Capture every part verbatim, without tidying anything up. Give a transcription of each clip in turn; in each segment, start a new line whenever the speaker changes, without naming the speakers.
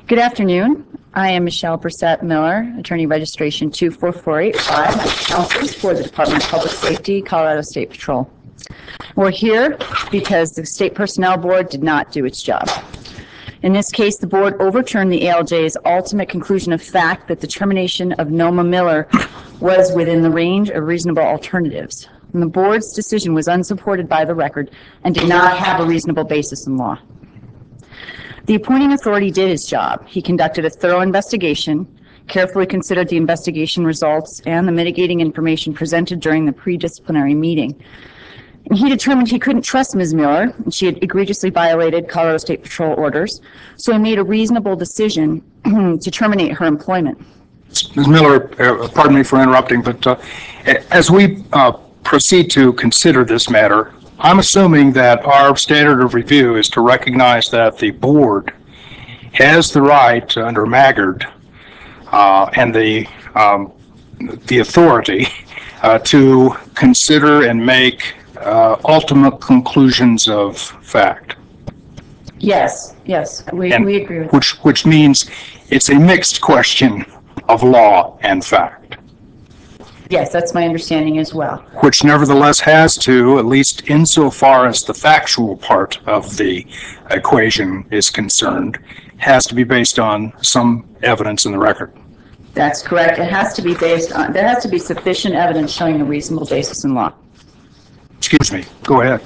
Good afternoon. I am Michelle Brissett Miller, Attorney Registration two four four eight five, counsel for the Department of Public Safety, Colorado State Patrol. We're here because the State Personnel Board did not do its job. In this case, the board overturned the A L J's ultimate conclusion of fact that the termination of Noma Miller was within the range of reasonable alternatives. And the board's decision was unsupported by the record and did not have a reasonable basis in law. The appointing authority did his job. He conducted a thorough investigation, carefully considered the investigation results and the mitigating information presented during the pre-disciplinary meeting. And he determined he couldn't trust Miz Miller, and she had egregiously violated Colorado State Patrol orders, so he made a reasonable decision to terminate her employment.
Miz Miller, uh, pardon me for interrupting, but uh, as we uh, proceed to consider this matter, I'm assuming that our standard of review is to recognize that the board has the right under Maggard uh, and the um, the authority uh, to consider and make uh, ultimate conclusions of fact.
Yes, yes, we,
and
we agree with
which,
that.
Which means it's a mixed question of law and fact.
Yes, that's my understanding as well.
Which nevertheless has to, at least insofar as the factual part of the equation is concerned, has to be based on some evidence in the record.
That's correct. It has to be based on, there has to be sufficient evidence showing a reasonable basis in law.
Excuse me, go ahead.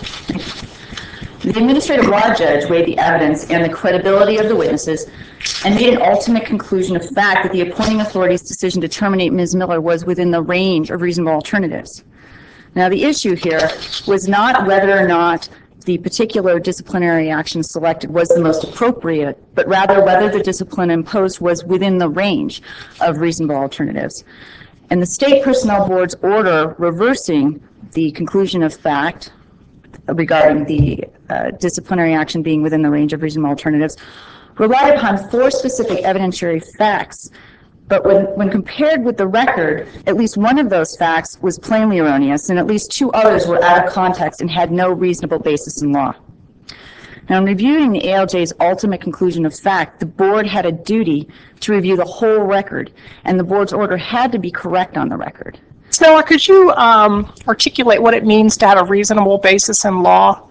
The administrative law judge weighed the evidence and the credibility of the witnesses and made an ultimate conclusion of fact that the appointing authority's decision to terminate Miz Miller was within the range of reasonable alternatives. Now, the issue here was not whether or not the particular disciplinary action selected was the most appropriate, but rather whether the discipline imposed was within the range of reasonable alternatives. And the State Personnel Board's order reversing the conclusion of fact regarding the uh, disciplinary action being within the range of reasonable alternatives relied upon four specific evidentiary facts. But when, when compared with the record, at least one of those facts was plainly erroneous, and at least two others were out of context and had no reasonable basis in law. Now, in reviewing the A L J's ultimate conclusion of fact, the board had a duty to review the whole record, and the board's order had to be correct on the record.
Stella, could you um, articulate what it means to have a reasonable basis in law?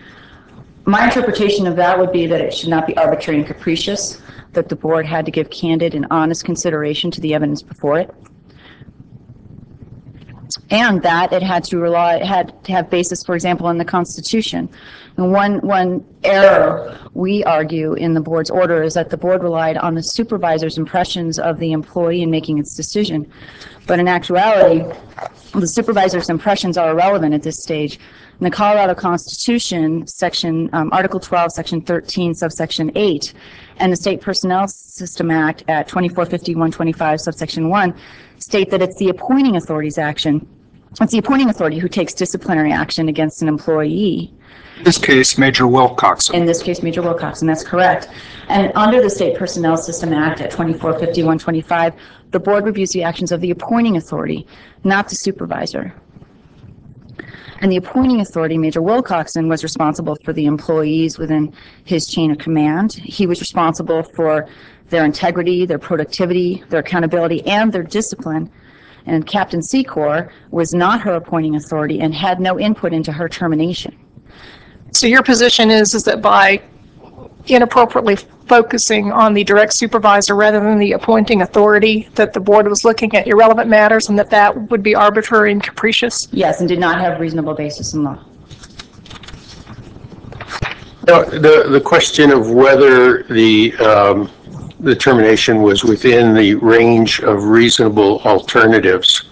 My interpretation of that would be that it should not be arbitrary and capricious, that the board had to give candid and honest consideration to the evidence before it, and that it had to rely, it had to have basis, for example, in the Constitution. And one, one error we argue in the board's order is that the board relied on the supervisor's impressions of the employee in making its decision. But in actuality, the supervisor's impressions are irrelevant at this stage. In the Colorado Constitution, section um, Article twelve, Section thirteen, subsection eight, and the State Personnel System Act at twenty-four fifty-one twenty-five, subsection one, state that it's the appointing authority's action. It's the appointing authority who takes disciplinary action against an employee.
In this case, Major Wilcoxon.
In this case, Major Wilcoxon, that's correct. And under the State Personnel System Act at twenty-four fifty-one twenty-five, the board reviews the actions of the appointing authority, not the supervisor. And the appointing authority, Major Wilcoxon, was responsible for the employees within his chain of command. He was responsible for their integrity, their productivity, their accountability, and their discipline. And Captain Secor was not her appointing authority and had no input into her termination.
So your position is, is that by inappropriately focusing on the direct supervisor rather than the appointing authority, that the board was looking at irrelevant matters and that that would be arbitrary and capricious?
Yes, and did not have reasonable basis in law.
Now, the, the question of whether the, um, the termination was within the range of reasonable alternatives,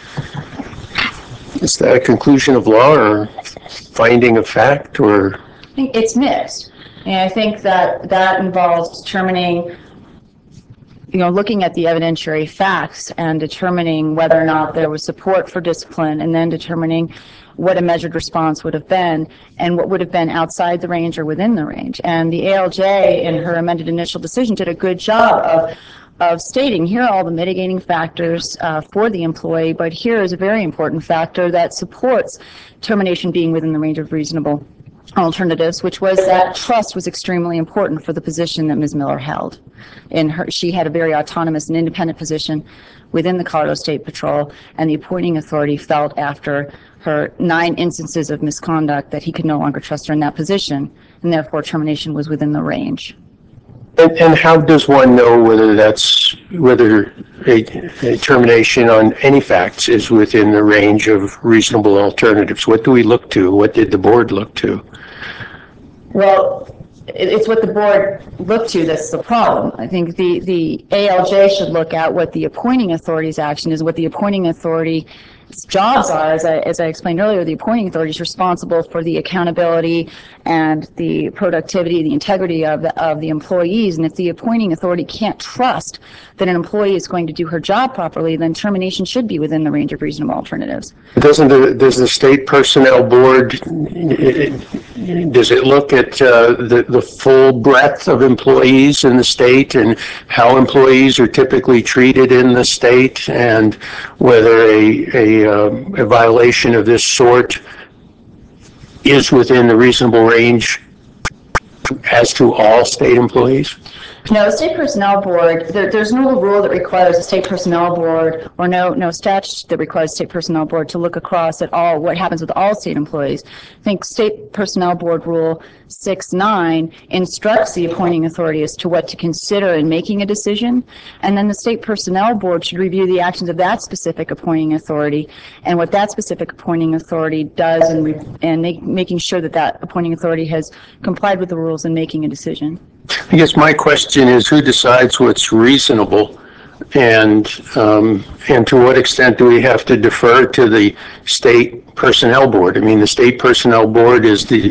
is that a conclusion of law or finding of fact, or?
I think it's mixed. And I think that that involves determining, you know, looking at the evidentiary facts and determining whether or not there was support for discipline, and then determining what a measured response would have been and what would have been outside the range or within the range. And the A L J, in her amended initial decision, did a good job of of stating here are all the mitigating factors uh, for the employee, but here is a very important factor that supports termination being within the range of reasonable alternatives, which was that trust was extremely important for the position that Miz Miller held. In her, she had a very autonomous and independent position within the Colorado State Patrol, and the appointing authority felt after her nine instances of misconduct that he could no longer trust her in that position, and therefore termination was within the range.
And, and how does one know whether that's, whether a, a termination on any facts is within the range of reasonable alternatives? What do we look to? What did the board look to?
Well, it- it's what the board looked to that's the problem. I think the, the A L J should look at what the appointing authority's action is, what the appointing authority's jobs are. As I, as I explained earlier, the appointing authority is responsible for the accountability and the productivity, the integrity of the, of the employees. And if the appointing authority can't trust that an employee is going to do her job properly, then termination should be within the range of reasonable alternatives.
Doesn't the, does the state personnel board, does it look at uh, the, the full breadth of employees in the state and how employees are typically treated in the state, and whether a, a, um, a violation of this sort is within the reasonable range as to all state employees?
No, the state personnel board, there, there's no rule that requires the state personnel board, or no, no statute that requires state personnel board to look across at all what happens with all state employees. I think state personnel board rule six nine instructs the appointing authority as to what to consider in making a decision, and then the state personnel board should review the actions of that specific appointing authority and what that specific appointing authority does, and, re- and make, making sure that that appointing authority has complied with the rules in making a decision.
I guess my question is, who decides what's reasonable, and um, and to what extent do we have to defer to the state personnel board? I mean, the state personnel board is the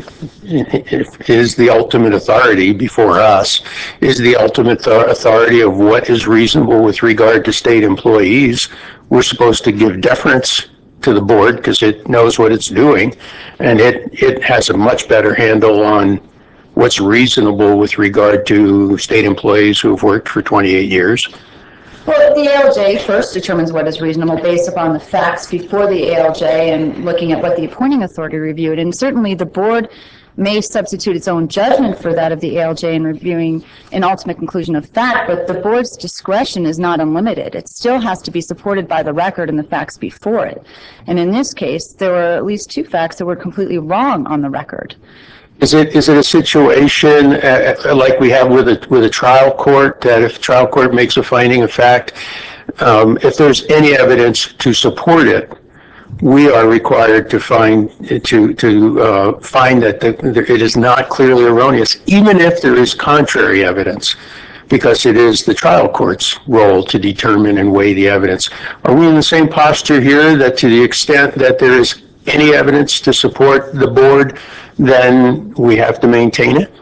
is the ultimate authority before us, is the ultimate authority of what is reasonable with regard to state employees. We're supposed to give deference to the board because it knows what it's doing, and it it has a much better handle on what's reasonable with regard to state employees who have worked for twenty-eight years.
Well, the A L J first determines what is reasonable based upon the facts before the A L J and looking at what the appointing authority reviewed. And certainly the board may substitute its own judgment for that of the A L J in reviewing an ultimate conclusion of fact, but the board's discretion is not unlimited. It still has to be supported by the record and the facts before it. And in this case, there were at least two facts that were completely wrong on the record.
Is it is it a situation uh, like we have with a with a trial court, that if trial court makes a finding of fact, um, if there's any evidence to support it, we are required to find to to uh, find that the, the, it is not clearly erroneous, even if there is contrary evidence, because it is the trial court's role to determine and weigh the evidence. Are we in the same posture here, that to the extent that there is any evidence to support the board, then we have to maintain it?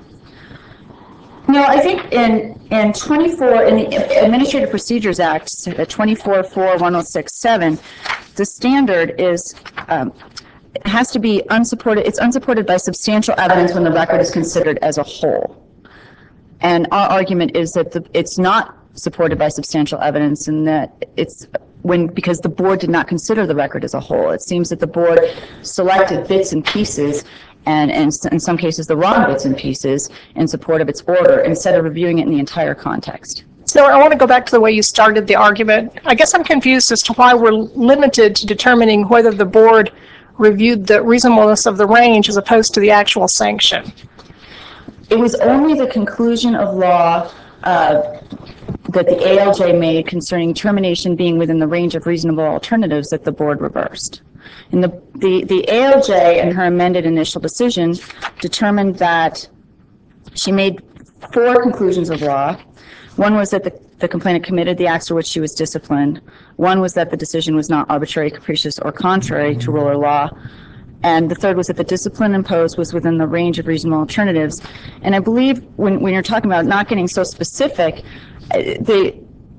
No, I think in, in twenty-four, in the Administrative Procedures Act, twenty-four four one oh six seven, the standard is, um, it has to be unsupported, it's unsupported by substantial evidence when the record is considered as a whole. And our argument is that the, it's not supported by substantial evidence, and that it's when, because the board did not consider the record as a whole. It seems that the board selected bits and pieces, and, and in some cases the wrong bits and pieces, in support of its order, instead of reviewing it in the entire context.
So I want to go back to the way you started the argument. I guess I'm confused as to why we're limited to determining whether the board reviewed the reasonableness of the range as opposed to the actual sanction.
It was only the conclusion of law uh, that the A L J made concerning termination being within the range of reasonable alternatives that the board reversed. And the, the, the A L J, in her amended initial decision, determined that she made four conclusions of law. One was that the, the complainant committed the acts for which she was disciplined. One was that the decision was not arbitrary, capricious, or contrary to rule or law. And the third was that the discipline imposed was within the range of reasonable alternatives. And I believe when, when you're talking about not getting so specific, the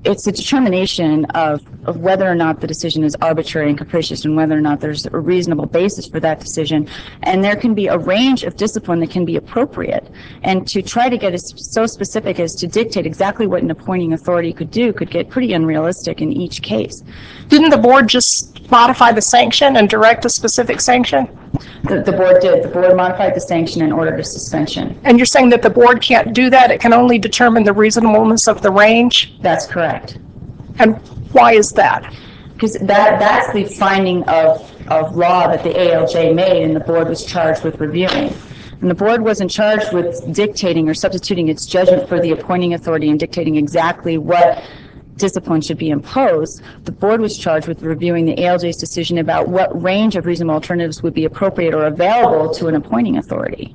it's a determination of, of whether or not the decision is arbitrary and capricious and whether or not there's a reasonable basis for that decision. And there can be a range of discipline that can be appropriate. And to try to get as so specific as to dictate exactly what an appointing authority could do could get pretty unrealistic in each case.
Didn't the board just modify the sanction and direct a specific sanction?
The, the board did. The board modified the sanction and ordered a suspension.
And you're saying that the board can't do that? It can only determine the reasonableness of the range?
That's correct.
And why is that?
Because that, that's the finding of, of law that the A L J made and the board was charged with reviewing. And the board wasn't charged with dictating or substituting its judgment for the appointing authority and dictating exactly what discipline should be imposed. The board was charged with reviewing the A L J's decision about what range of reasonable alternatives would be appropriate or available to an appointing authority.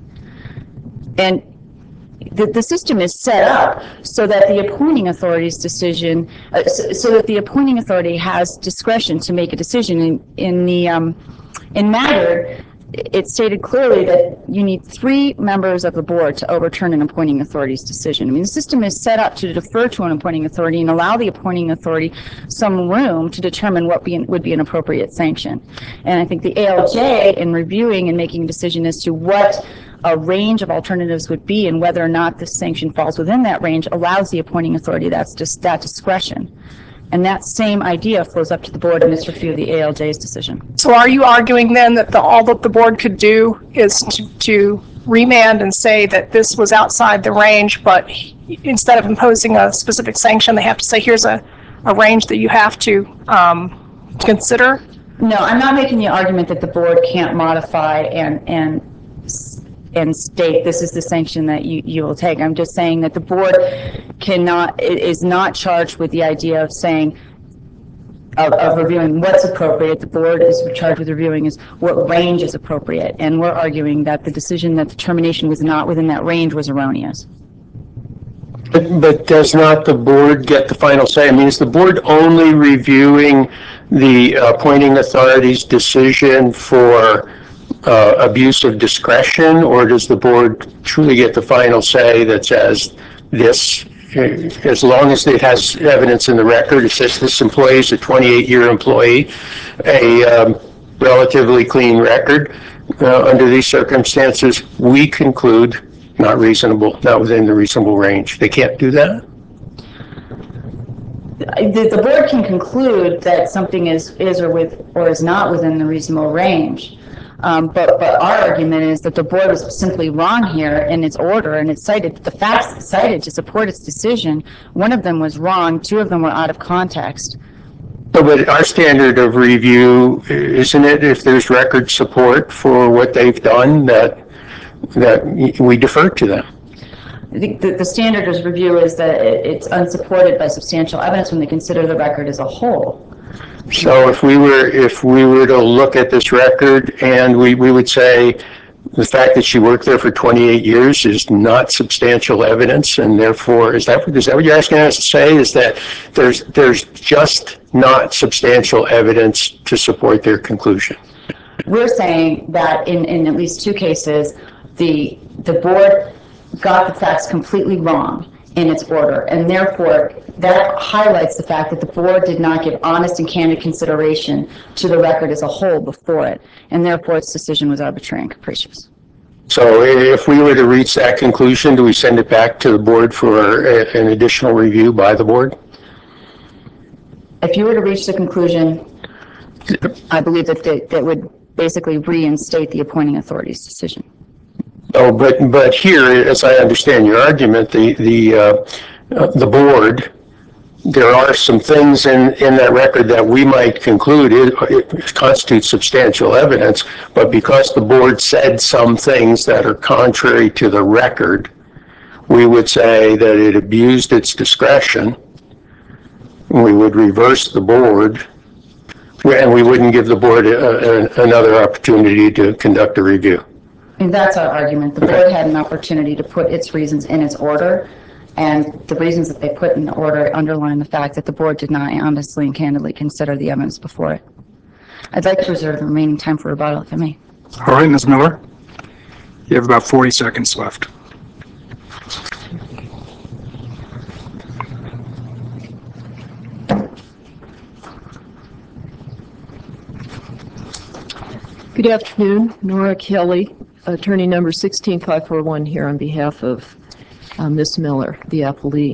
And the, the system is set up so that the appointing authority's decision, uh, so, so that the appointing authority has discretion to make a decision. In, in the um, in matter, it stated clearly that you need three members of the board to overturn an appointing authority's decision. I mean, the system is set up to defer to an appointing authority and allow the appointing authority some room to determine what be, would be an appropriate sanction. And I think the A L J, in reviewing and making a decision as to what a range of alternatives would be and whether or not the sanction falls within that range, allows the appointing authority that's just that discretion. And that same idea flows up to the board in its review of the A L J's decision.
So are you arguing then that the, all that the board could do is to, to remand and say that this was outside the range, but instead of imposing a specific sanction, they have to say, here's a, a range that you have to um, consider?
No, I'm not making the argument that the board can't modify and, and and state this is the sanction that you, you will take. I'm just saying that the board cannot, is not charged with the idea of saying, of, of reviewing what's appropriate. The board is charged with reviewing is what range is appropriate. And we're arguing that the decision that the termination was not within that range was erroneous.
But, but does not the board get the final say? I mean, is the board only reviewing the appointing authority's decision for Uh, abuse of discretion, or does the board truly get the final say that says this, as long as it has evidence in the record, it says this employee is a twenty-eight year employee, a um, relatively clean record, uh, under these circumstances, we conclude not reasonable, not within the reasonable range. They can't do that?
The, the board can conclude that something is, is or with, or is not within the reasonable range. Um, but, but our argument is that the board was simply wrong here in its order, and it cited the facts cited to support its decision. One of them was wrong, two of them were out of context.
No, but our standard of review, isn't it, if there's record support for what they've done, that that we defer to them?
I think the, the standard of review is that it, it's unsupported by substantial evidence when they consider the record as a whole.
So if we were if we were to look at this record and we, we would say the fact that she worked there for twenty-eight years is not substantial evidence, and therefore is that is that what you're asking us to say? Is that there's there's just not substantial evidence to support their conclusion?
We're saying that in, in at least two cases, the the board got the facts completely wrong in its order, and therefore that highlights the fact that the board did not give honest and candid consideration to the record as a whole before it, and therefore its decision was arbitrary and capricious.
So if we were to reach that conclusion, do we send it back to the board for a, an additional review by the board?
If you were to reach the conclusion, I believe that they, that would basically reinstate the appointing authority's decision.
Oh, but but here, as I understand your argument, the the uh, uh, the board, there are some things in in that record that we might conclude it, it constitutes substantial evidence, but because the board said some things that are contrary to the record, we would say that it abused its discretion. We would reverse the board, and we wouldn't give the board a, a, another opportunity to conduct a review.
And that's our argument. The board had an opportunity to put its reasons in its order, and the reasons that they put in the order underline the fact that the board did not honestly and candidly consider the evidence before it. I'd like to reserve the remaining time for rebuttal, if I may.
All right, Miz Miller, you have about forty seconds left.
Good afternoon, Nora Kelly, attorney number sixteen five four one here on behalf of uh, Miz Miller, the appellee.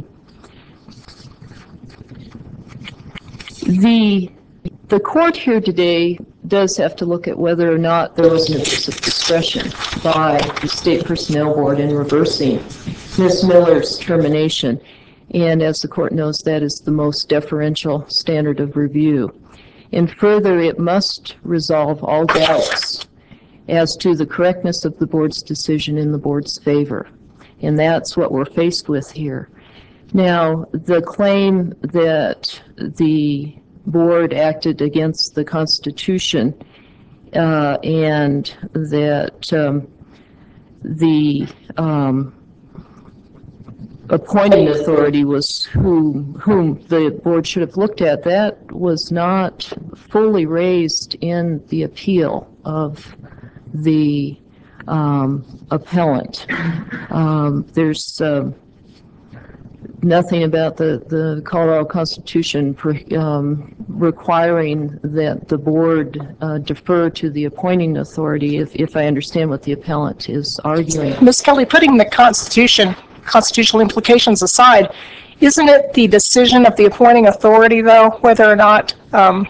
The, the court here today does have to look at whether or not there was an abuse of discretion by the State Personnel Board in reversing Miz Miller's termination. And as the court knows, that is the most deferential standard of review. And further, it must resolve all doubts as to the correctness of the board's decision in the board's favor. And that's what we're faced with here. Now, the claim that the board acted against the Constitution uh, and that um, the um, appointing authority was whom, whom the board should have looked at, that was not fully raised in the appeal of the um, appellant. Um, there's uh, nothing about the, the Colorado Constitution for, um, requiring that the board uh, defer to the appointing authority, if, if I understand what the appellant is arguing.
Miz Kelly, putting the Constitution, constitutional implications aside, isn't it the decision of the appointing authority, though, whether or not um,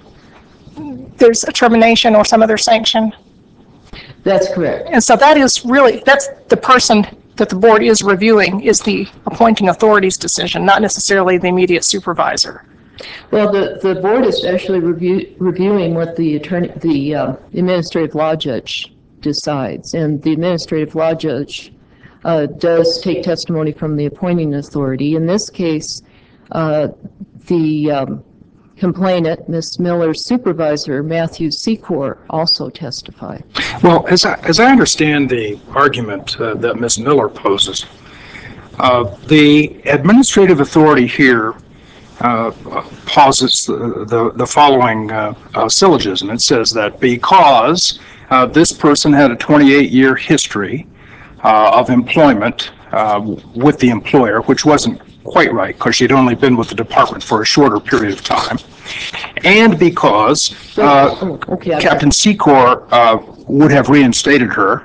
there's a termination or some other sanction?
That's correct.
And so that is really, that's the person that the board is reviewing, is the appointing authority's decision, not necessarily the immediate supervisor.
Well, the, the board is actually review, reviewing what the attorney, the uh, administrative law judge decides, and the administrative law judge uh, does take testimony from the appointing authority. In this case, uh, the um, complainant, Miz Miller's supervisor, Matthew Secor, also testified.
Well, as I, as I understand the argument uh, that Miz Miller poses, uh, the administrative authority here uh, posits the, the, the following uh, uh, syllogism. It says that because uh, this person had a twenty-eight year history uh, of employment uh, with the employer, which wasn't quite right because she'd only been with the department for a shorter period of time, and because uh,
Oh, okay, I-
Captain Secor uh, would have reinstated her,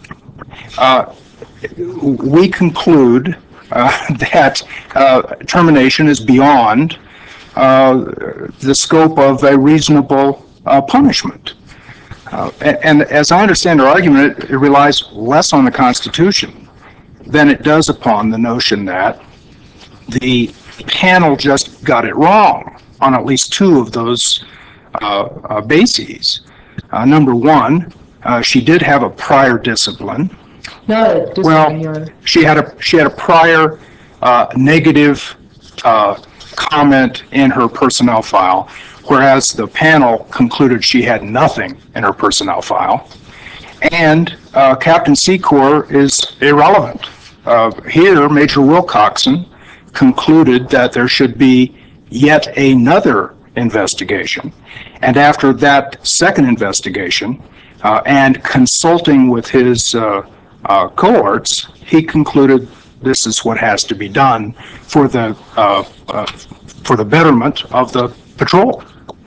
uh, we conclude uh, that uh, termination is beyond uh, the scope of a reasonable uh, punishment. Uh, and, and as I understand her argument, it, it relies less on the Constitution than it does upon the notion that the panel just got it wrong on at least two of those uh, uh, bases. Uh, number one, uh, she did have a prior discipline.
Not a discipline,
Well,
Your Honor.
she had a she had a prior uh, negative uh, comment in her personnel file, whereas the panel concluded she had nothing in her personnel file. And uh, Captain Secor is irrelevant. Uh, here, Major Wilcoxon concluded that there should be yet another investigation. And after that second investigation, uh, and consulting with his uh, uh, cohorts, he concluded this is what has to be done for the uh, uh, for the betterment of the patrol.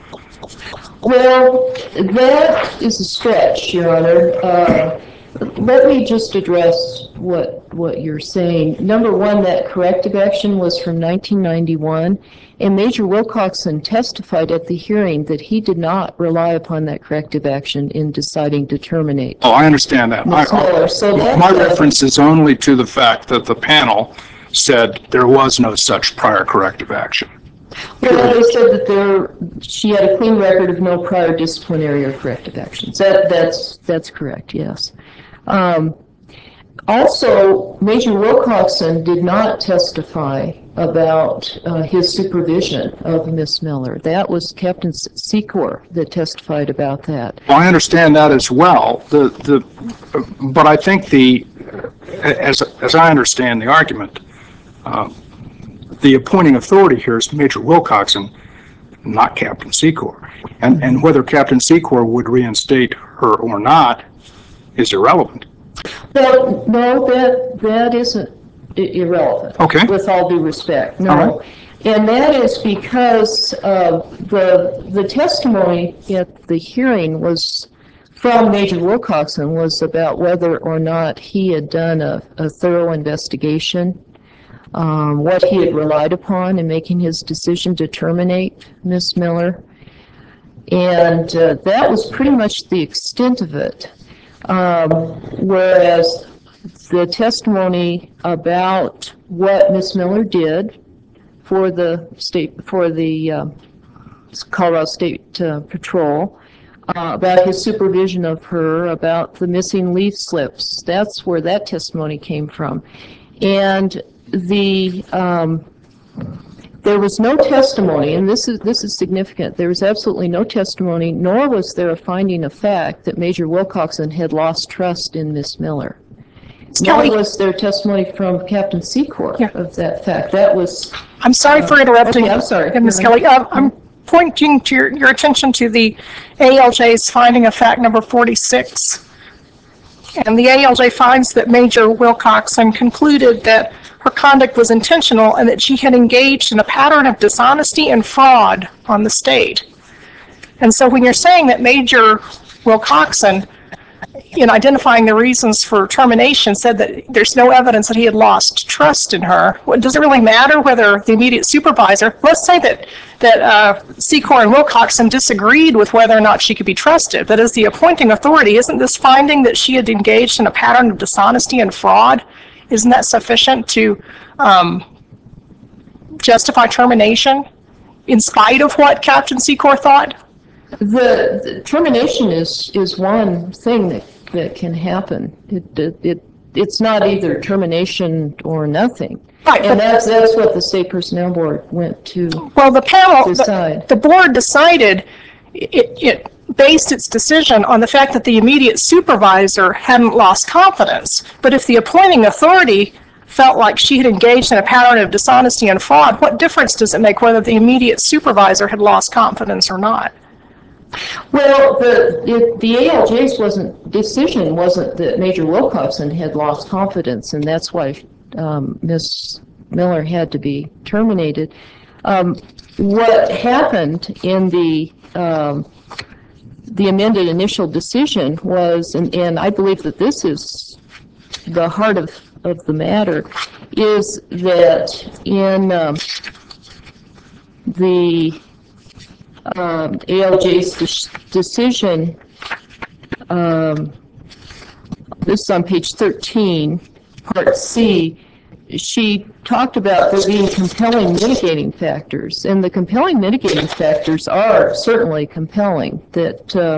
Well, that is a stretch, Your Honor. Uh, let me just address what what you're saying. Number one, that corrective action was from nineteen ninety-one, and Major Wilcoxon testified at the hearing that he did not rely upon that corrective action in deciding to terminate.
Oh, I understand that.
Miz
I-
Miller, so that's
My
a-
reference is only to the fact that the panel said there was no such prior corrective action.
Well, they said that there, she had a clean record of no prior disciplinary or corrective actions. That, that's, that's correct, yes. Um, also, Major Wilcoxon did not testify about uh, his supervision of Miz Miller. That was Captain Secor that testified about that.
Well, I understand that as well. The, the, but I think the, as, as I understand the argument, uh, the appointing authority here is Major Wilcoxon, not Captain Secor. And, and whether Captain Secor would reinstate her or not is irrelevant.
No, no, that, that isn't i- irrelevant.
Okay.
With all due respect,
All
no. And that is because uh, the, the testimony at the hearing was from Major Wilcoxon was about whether or not he had done a, a thorough investigation, um, what he had relied upon in making his decision to terminate Miz Miller. And uh, that was pretty much the extent of it. Um, whereas the testimony about what Miz Miller did for the state, for the uh, Colorado State uh, Patrol, uh, about his supervision of her, about the missing leaf slips, that's where that testimony came from. And the um, there was no testimony, and this is this is significant. There was absolutely no testimony, nor was there a finding of fact that Major Wilcoxon had lost trust in Miss Miller. Nor was there testimony from Captain Secor
Yeah.
of that fact. That was.
I'm sorry for interrupting.
Okay, I'm sorry.
Miz Kelly, uh, I'm pointing to your, your attention to the A L J's finding of fact number forty-six. And the A L J finds that Major Wilcoxon concluded that her conduct was intentional and that she had engaged in a pattern of dishonesty and fraud on the state. And so when you're saying that Major Wilcoxon, in identifying the reasons for termination, said that there's no evidence that he had lost trust in her, what, does it really matter whether the immediate supervisor, let's say that, that uh, Secor and Wilcoxon disagreed with whether or not she could be trusted, but as the appointing authority, isn't this finding that she had engaged in a pattern of dishonesty and fraud, isn't that sufficient to um, justify termination in spite of what Captain Secor thought?
The, the termination is is one thing that, that can happen. It, it it it's not either termination or nothing.
Right,
and that's that's what the State Personnel Board went to.
Well, the panel,
decide.
The, the board decided it, it based its decision on the fact that the immediate supervisor hadn't lost confidence. But if the appointing authority felt like she had engaged in a pattern of dishonesty and fraud, what difference does it make whether the immediate supervisor had lost confidence or not?
Well, the it, the A L J's wasn't decision wasn't that Major Wilcoxon had lost confidence, and that's why um, Miz Miller had to be terminated. Um, what happened in the um, the amended initial decision was, and, and I believe that this is the heart of, of the matter, is that in um, the um, A L J's de- decision, um, this is on page thirteen, part C, she talked about there being compelling mitigating factors, and the compelling mitigating factors are certainly compelling, that uh,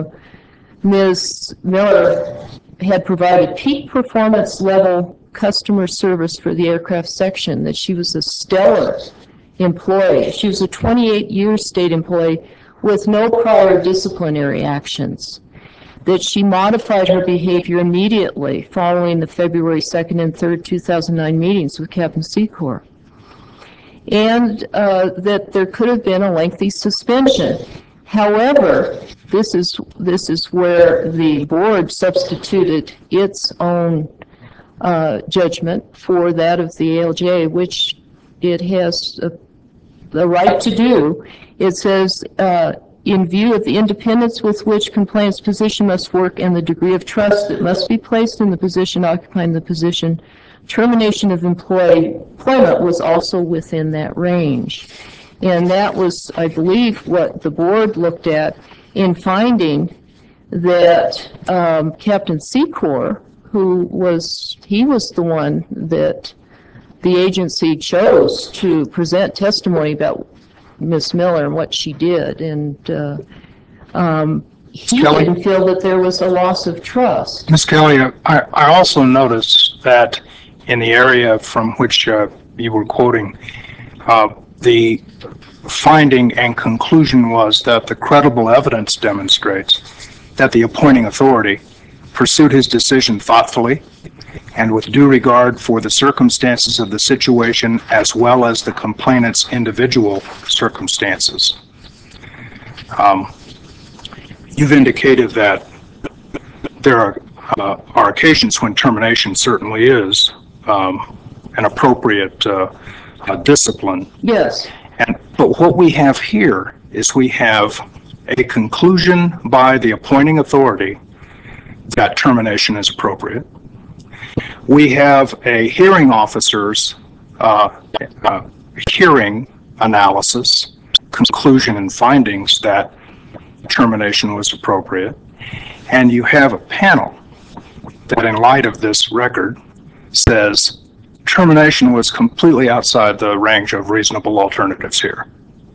Miz Miller had provided peak performance level customer service for the aircraft section, that she was a stellar employee. She was a twenty-eight year state employee with no prior disciplinary actions, that she modified her behavior immediately following the February second and third, two thousand nine meetings with Captain Secor, and uh, that there could have been a lengthy suspension. However, this is this is where the board substituted its own uh, judgment for that of the A L J, which it has a, the right to do. It says, uh, in view of the independence with which complainant's position must work and the degree of trust that must be placed in the position occupying the position, termination of employee employment was also within that range. And that was, I believe, what the board looked at in finding that um, Captain Secor, who was, he was the one that the agency chose to present testimony about Miz Miller and what she did, and uh, um, he
Kelly?
didn't feel that there was a loss of trust.
Miz Kelly, I, I also noticed that in the area from which uh, you were quoting, uh, the finding and conclusion was that the credible evidence demonstrates that the appointing authority pursued his decision thoughtfully and with due regard for the circumstances of the situation as well as the complainant's individual circumstances. Um, you've indicated that there are, uh, are occasions when termination certainly is um, an appropriate uh, uh, discipline.
Yes.
And, but what we have here is we have a conclusion by the appointing authority that termination is appropriate. We have a hearing officer's uh, uh, hearing analysis, conclusion and findings that termination was appropriate. And you have a panel that, in light of this record, says termination was completely outside the range of reasonable alternatives here.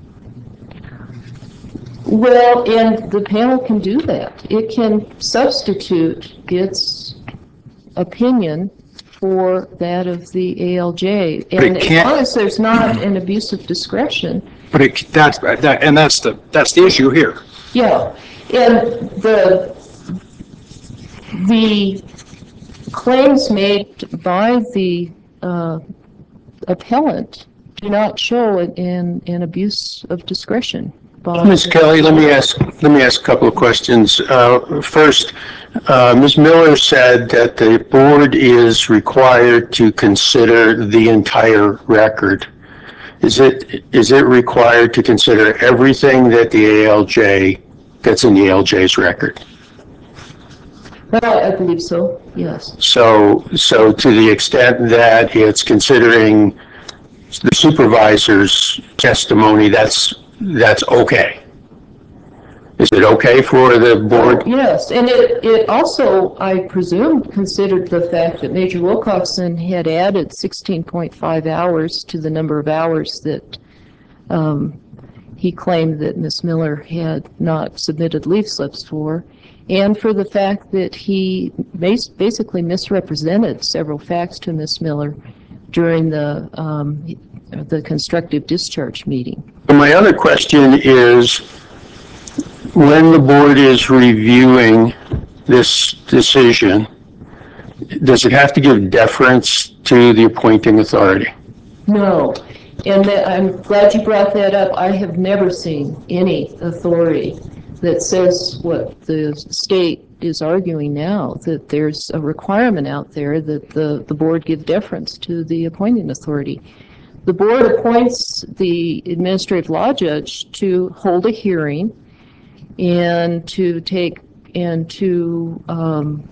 Well, and the panel can do that. It can substitute its opinion for that of the A L J.
But it
And as
can't-
long as there's not an abuse of discretion,
But it, that's that, and that's the that's the issue here.
yeah. And the, the claims made by the uh, appellant do not show an, an abuse of discretion. by-
Miz Kelly, let me ask, let me ask a couple of questions. Uh, First, uh, Miz Miller said that the board is required to consider the entire record. Is it, is it required to consider everything that the A L J, that's in the A L J's record?
Well, I believe so, yes.
So, so to the extent that it's considering the supervisor's testimony, that's, that's okay? Is it okay for the board?
Yes, and it, it also, I presume, considered the fact that Major Wilcoxon had added sixteen point five hours to the number of hours that um, he claimed that Miz Miller had not submitted leave slips for, and for the fact that he bas- basically misrepresented several facts to Miz Miller during the, um, the constructive discharge meeting.
My other question is, when the board is reviewing this decision, does it have to give deference to the appointing authority?
No, and that- I'm glad you brought that up. I have never seen any authority that says what the state is arguing now, that there's a requirement out there that the, the board give deference to the appointing authority. The board appoints the administrative law judge to hold a hearing and to take, and to um,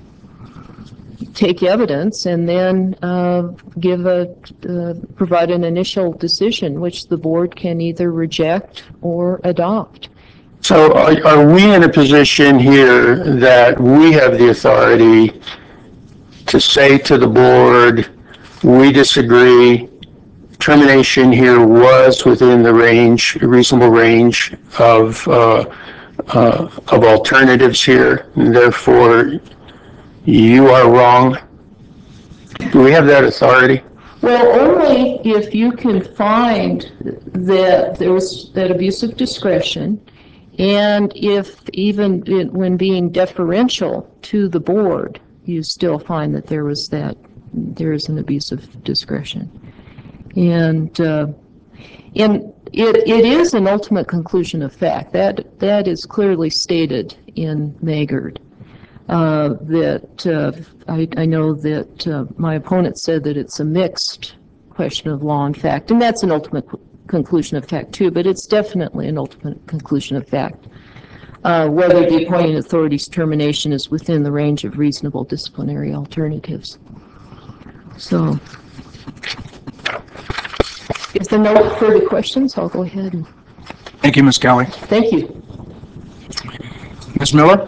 take evidence and then uh, give a, uh, provide an initial decision, which the board can either reject or adopt.
So are, are we in a position here that we have the authority to say to the board, we disagree, termination here was within the range, reasonable range of, uh, uh, of alternatives here, and therefore you are wrong? Do we have that authority?
Well, only if you can find that there's that abuse of discretion, and if even it- when being deferential to the board, you still find that there was that, there is an abuse of discretion. And, uh, and it, it is an ultimate conclusion of fact. That, that is clearly stated in Maggard. Uh, that uh, I, I know that uh, my opponent said that it's a mixed question of law and fact, and that's an ultimate c- conclusion of fact too, but it's definitely an ultimate conclusion of fact. Uh, whether the appointing authority's termination is within the range of reasonable disciplinary alternatives. So, if there are no further questions, I'll go ahead and
Thank you, Miz Kelly.
thank you.
Miz Miller?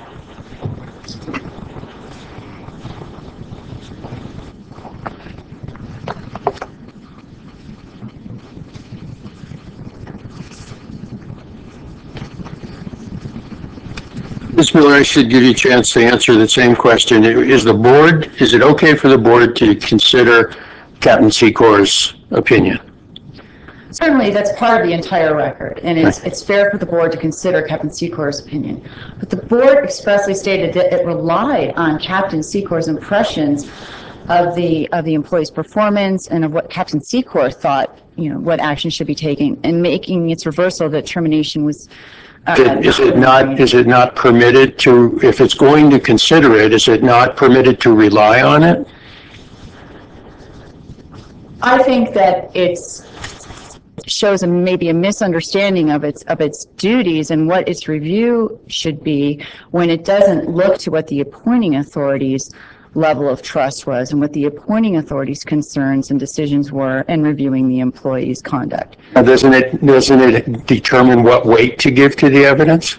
Miz Miller, I should give you a chance to answer the same question. Is the board, is it okay for the board to consider Captain Secor's opinion?
Certainly, that's part of the entire record, and it's, it's fair for the board to consider Captain Secor's opinion. But the board expressly stated that it relied on Captain Secor's impressions of the, of the employee's performance and of what Captain Secor thought, you know, what action should be taken, and making its reversal that termination was. uh,
Is it not, is it not permitted to, if it's going to consider it, is it not permitted to rely on it?
I think that it's, shows a, maybe a misunderstanding of its, of its duties and what its review should be when it doesn't look to what the appointing authority's level of trust was and what the appointing authority's concerns and decisions were in reviewing the employee's conduct.
Now, doesn't it, doesn't it determine what weight to give to the evidence?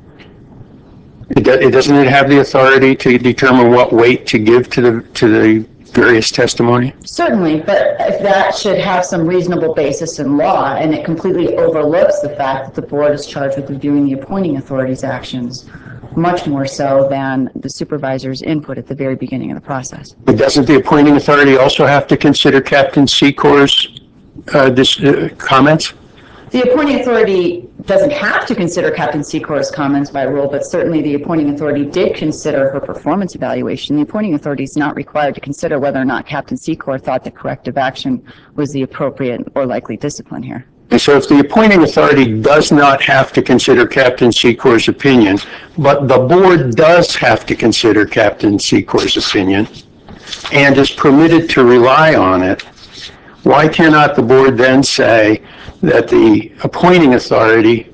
It, do- it doesn't it have the authority to determine what weight to give to the, to the various testimony?
Certainly, but if that should have some reasonable basis in law, and it completely overlooks the fact that the board is charged with reviewing the appointing authority's actions, much more so than the supervisor's input at the very beginning of the process.
But doesn't the appointing authority also have to consider Captain Secor's uh, this, uh, comments?
The appointing authority doesn't have to consider Captain Secor's comments by rule, but certainly the appointing authority did consider her performance evaluation. The appointing authority is not required to consider whether or not Captain Secor thought that corrective action was the appropriate or likely discipline here.
And so if the appointing authority does not have to consider Captain Secor's opinion, but the board does have to consider Captain Secor's opinion and is permitted to rely on it, why cannot the board then say that the appointing authority,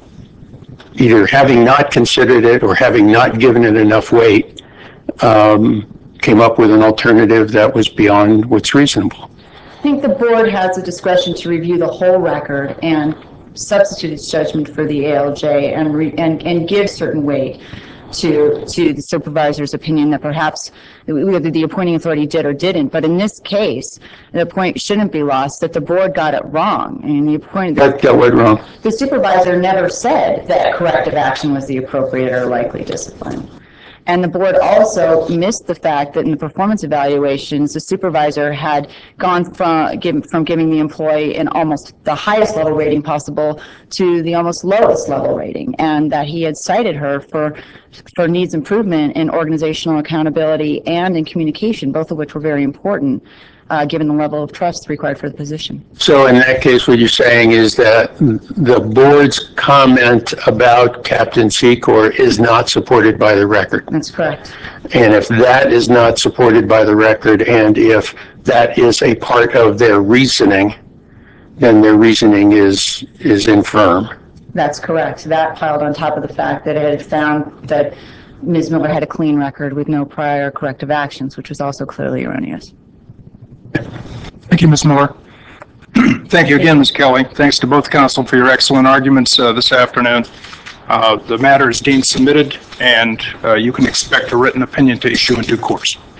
either having not considered it or having not given it enough weight, um, came up with an alternative that was beyond what's reasonable?
I think the board has the discretion to review the whole record and substitute its judgment for the A L J and re, and, and give certain weight to to the supervisor's opinion that perhaps whether the appointing authority did or didn't. But in this case, the point shouldn't be lost that the board got it wrong. And the appointing
That got what wrong?
the supervisor never said that corrective action was the appropriate or likely discipline. And the board also missed the fact that in the performance evaluations, the supervisor had gone from, given, from giving the employee an almost the highest level rating possible to the almost lowest level rating, and that he had cited her for, for needs improvement in organizational accountability and in communication, both of which were very important, uh, given the level of trust required for the position.
So in that case, what you're saying is that the board's comment about Captain Secor is not supported by the record.
That's correct.
And if that is not supported by the record, and if that is a part of their reasoning, then their reasoning is, is infirm.
That's correct. That piled on top of the fact that it had found that Miz Miller had a clean record with no prior corrective actions, which was also clearly erroneous.
Thank you, Miz Miller. Thank you again, Miz Kelly. Thanks to both counsel for your excellent arguments uh, this afternoon. Uh, the matter is deemed submitted, and uh, you can expect a written opinion to issue in due course.